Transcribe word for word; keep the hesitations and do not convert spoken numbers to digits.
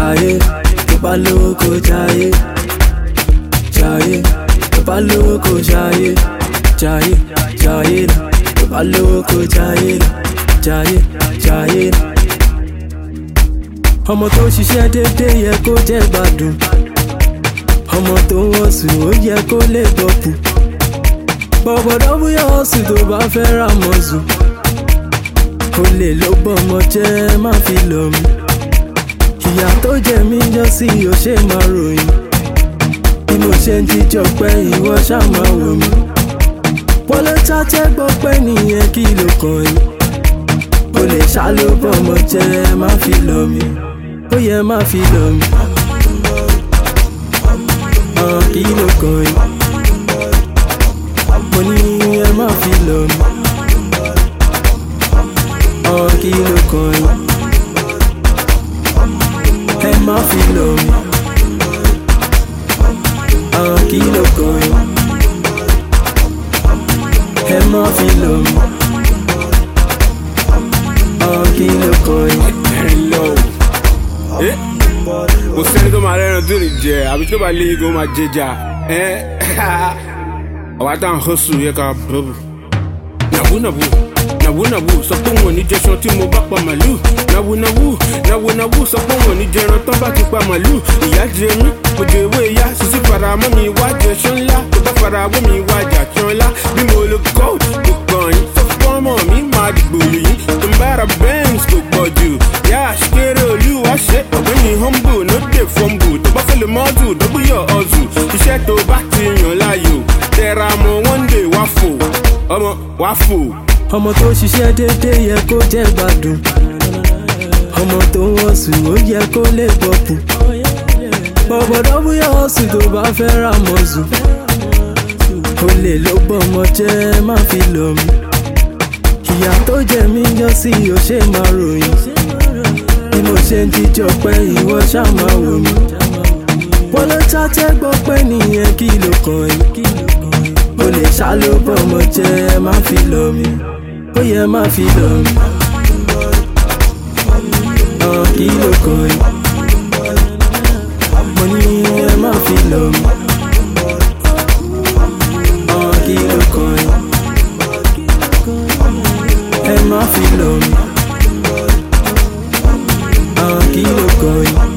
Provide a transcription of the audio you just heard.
Jaye, tó bá lówó kó jayé. Jaye, tó bá lówó kó jayé. Jaye, jaye na, tó bá lówó kó jayé na. Jaye, jaye na. Ọmọ tó ṣiṣẹ́ dédé yẹ kó jẹ́ gbádùn. Ọmọ tó wọ́n sùn ó yẹ kó lè bọ̀kù. Bọ̀bọ̀dọ̀ bóyá ọ̀sùn tó bá fẹ́ ra mọ̀sùn. Olè ló bọ́mọ jẹ́ má fi lọ mí. Ìyà tó jẹ mí jọ sí o ṣe máa ròyìn. Bí mo ṣe ń jíjọ pé ìwọ ṣá máa wò mí. Wọlé ṣáṣẹ́ gbọ́ pé nìyẹn kí ló kàn yín. Olè ṣá ló bọ́mọ jẹ́ má fi lọ mí. Ó yẹ má fi lọ mí. Ọ̀ kí ló kàn yín. Mo ní ẹ má fi lọ mí. Ọ̀ kí ló kàn yín. Ẹ má fi lọ mí. Ọ̀ kí ló kàn yín. Ẹ má fi lọ mí. Ọ̀ kí ló kàn yín. Kò sẹ́ni tó máa rẹ́ran tó lè jẹ àbí tó bá léyìn kó máa jẹjà. Àwa tá à ń hustle yẹ ká bọ́bù. Nàbúnàbù nàbúnàbù sọ pé wọn ò ní jẹṣan tí mo bá pa màlúù. Nàbúnàbù nàbúnàbù sọ pé wọn ò ní jẹran tán bá ti pa màlúù. Ìyá jẹ mí mo jẹ ewé ìyá sísí fara mọ́ mi wá jẹṣan ńlá. Tó bá fara wọ́ mi wá jàṣan ńlá. Bí mo lo gold kò kàn yín. Sọ fún ọmọ mi máa dìgbò yìí. Tó ń bára Benz kò pọ̀ jù. Yá àṣekéré olúwa ṣe ọ̀gbẹ́ni humble no dey fumble. Tó bá fẹ́ lè mọ́dù double your hustle. Iṣẹ́ tó bá ti yàn láàyò. Tẹra mọ́ one day wá fò. Ọmọ wá fò. Ọmọ tó ṣiṣẹ́ dédé yẹ kó jẹ́ gbádùn. Ọmọ tó wọ́n sùn ó yẹ kó lè bọ̀kù. Bọ̀bọ̀dọ̀ bóyá ọ̀sùn tó bá fẹ́ ra mọ̀sùn. Olè ló bọ́mọ jẹ́ má fi lọ mí. Ìyà tó jẹ mí jọ sí o ṣe máa ròyìn. Bí mo ṣe ń jíjọ pé ìwọ ṣá máa wò mí. Wọlé ṣáṣẹ́ gbọ́ pé nìyẹn kí ló kàn yín. Olè ṣá ló bọ́mọ jẹ́ má fi lọ mí. Ó yẹ má fi lọ mí. Ọ̀ kí ló kàn yín. Mo ní ẹ má fi lọ mí. Ọ̀ kí ló kàn yín. Ẹ má fi lọ mí. Ọ̀ kí ló kàn yín.